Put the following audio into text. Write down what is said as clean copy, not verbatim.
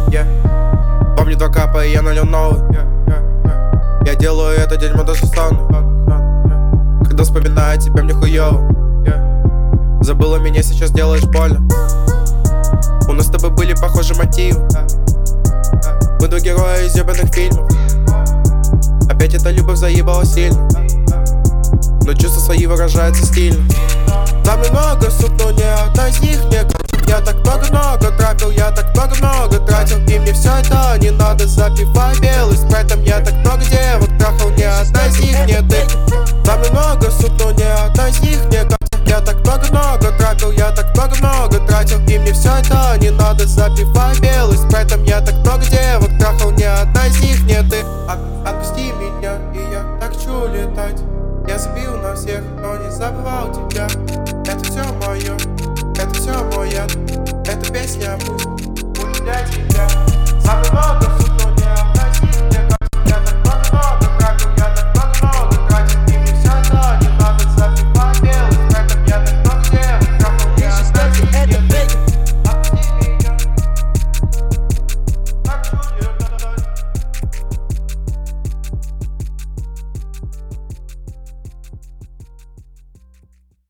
Помню 2 капа, и я налил новый. Я делаю это дерьмо даже сонный. Когда вспоминаю тебя, мне хуёво. Забыла меня, сейчас делаешь больно. У нас с тобой были похожи мотивы. Мы 2 героя из ебаных фильмов. Опять эта любовь заебала сильно, но чувства свои выражаются стильно. Там много суп, но ни одна из них не г***. Я так много тратил, я так много тратил. И мне все это не надо, запивай белый спрайтом. Я так много девок трахал, ни одна из них не ты. Там много суп, но ни одна из них не г***. Я так много тратил, я так много тратил. И мне все это не надо, запивай белый спрайтом. Я так много девок трахал, ни одна из них не ты. Отпусти меня, и я так хочу летать. Я забил на всех, но не забывал тебя. Это все мое, это все мой яд. Эта песня пусть